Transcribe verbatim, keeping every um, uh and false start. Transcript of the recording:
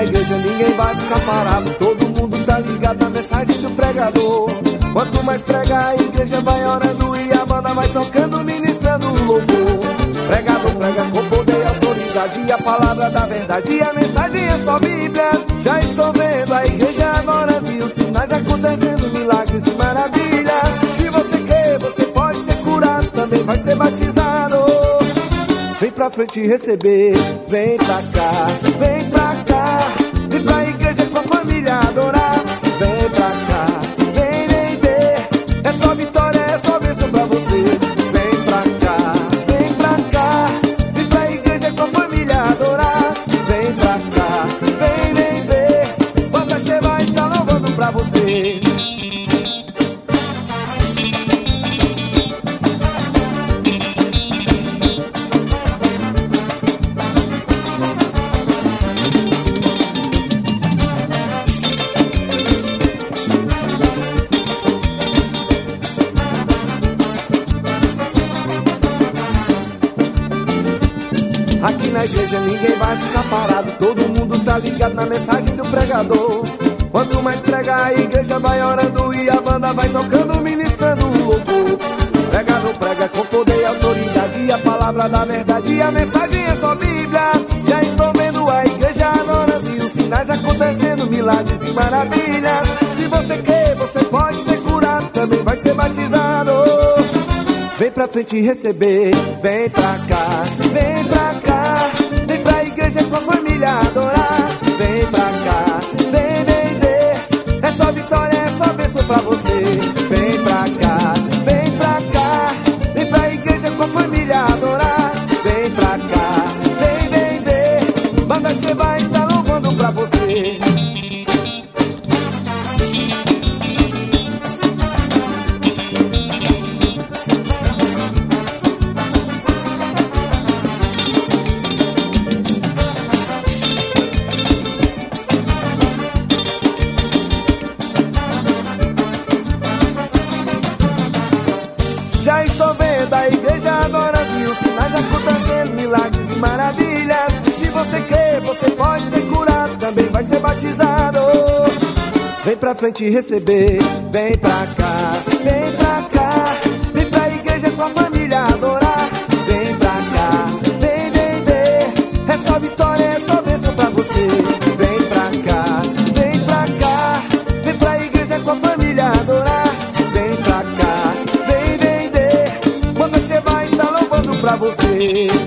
igreja ninguém vai ficar parado, todo mundo tá ligado na mensagem do pregador. Quanto mais prega a igreja vai orando e a banda vai tocando, ministrando o louvor. Pregador prega com poder e autoridade, e a palavra da verdade, e a mensagem é só Bíblia. Já estou vendo a igreja adorando e os sinais acontecendo, milagres e maravilhas. Se você quer, você pode ser curado, também vai ser batizado. Vem pra frente receber, vem pra cá, vem pra cá. Vem pra igreja com a família adorar. Vem pra cá, vem, vem ver. É só vitória, é só bênção pra você. Vem pra cá, vem pra cá. Vem pra igreja com a família adorar. Vem pra cá, vem, vem ver. Banda Sheba está louvando pra você. Aqui na igreja ninguém vai ficar parado, todo mundo tá ligado na mensagem do pregador. Quanto mais prega a igreja vai orando e a banda vai tocando, ministrando o louvor. Pregador prega com poder e autoridade, e a palavra da verdade, e a mensagem é só Bíblia. Já estou vendo a igreja adorando e os sinais acontecendo, milagres e maravilhas. Se você quer, você pode ser curado, também vai ser batizado. Vem pra frente receber, vem pra cá, vem pra cá. Vem pra igreja com a família adorar. Vem pra cá, vem, vem ver. É só vitória, é só bênção pra você. Vem pra cá, vem pra cá. Vem pra igreja com a família adorar. Vem pra cá, vem, vem ver. Banda Sheba está louvando pra você. Já estou vendo a igreja adorando e os sinais acontecendo, milagres e maravilhas. Se você quer, você pode ser curado, também vai ser batizado. Vem pra frente receber, vem pra cá, vem pra cá. Vem pra igreja com a família adorar. Vem pra cá, vem, vem ver. É só vitória, é só bênção pra você. Vem pra cá, vem pra cá. Vem pra igreja com a família adorar. Vem pra cá, Sheba está louvando pra você.